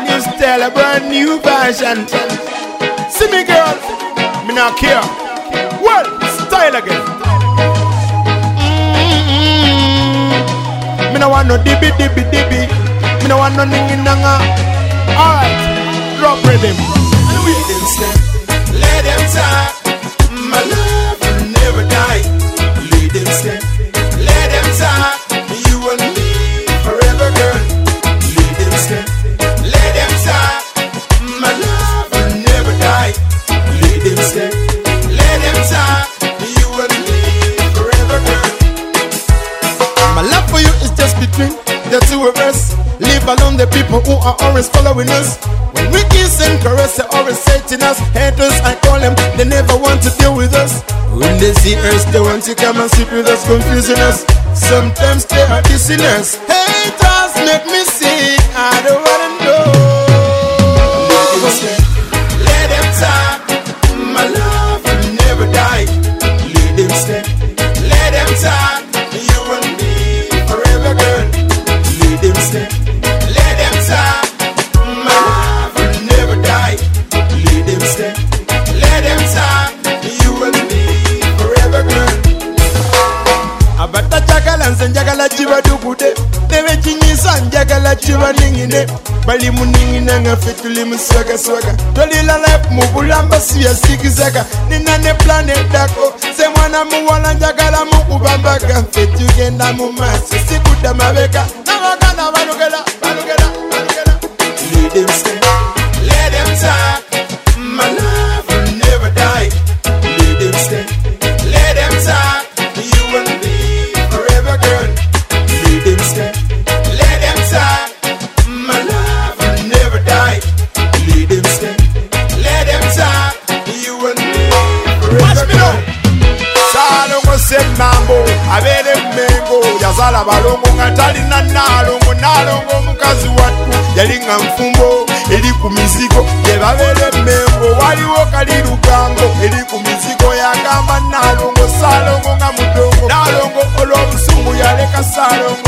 brand new style, a brand new version. See me girl, me not care. Well, style again. Me no want no dibby. Me no want no ningy nanga. Alright, drop rhythm. Let them step, let them talk. My love will never die. Let them step, let them talk. You and me forever, girl. Let them step, let them talk. My love will never die. Let them step, let them talk. You and me forever, girl. My love for you is just between the two of us. Leave alone the people who are always following us. When we kiss and caress, they always hating us. Haters, I call them, they never want to deal with us. When they see us, they want to come and sit with us, confusing us. Sometimes they are dissing us. Haters make me sick, I don't wanna know. Let them talk. My love will never die. Let them step, let them talk. You and me forever, girl. Let them step, let them talk. My love will never die. Let them step, let them talk. You and me forever, girl. Abata chakala nse njagala chiba dukude. Neve chinyisa njagala chiba ningine. Bali muningine nga fetuli muswaga swaga. Tolila life mubulamba siya sikizaka. Nina ne planet dako. Se mwana muwala njagala mukubambaga. Fetu genda mumasi sikuda mabeka. Nawagana balugela. Let them step, let them talk. My love will never die. Let them step, let them talk. You and me forever, girl. Let them step, let them talk. My love will never die. Let them step, let them talk. You and me forever, girl. Salongo semambo, abere mengo. Yazala balongo ngatali na nalongo. Nalongo mukazi watu yalinga mfumbo. Eli kumizigo, yebabere mengo. Waliwo kalirugango. Eli kumizigo yagamba nalongo. Salongo nga mudongo. Nalongo olo busungu yaleka salongo.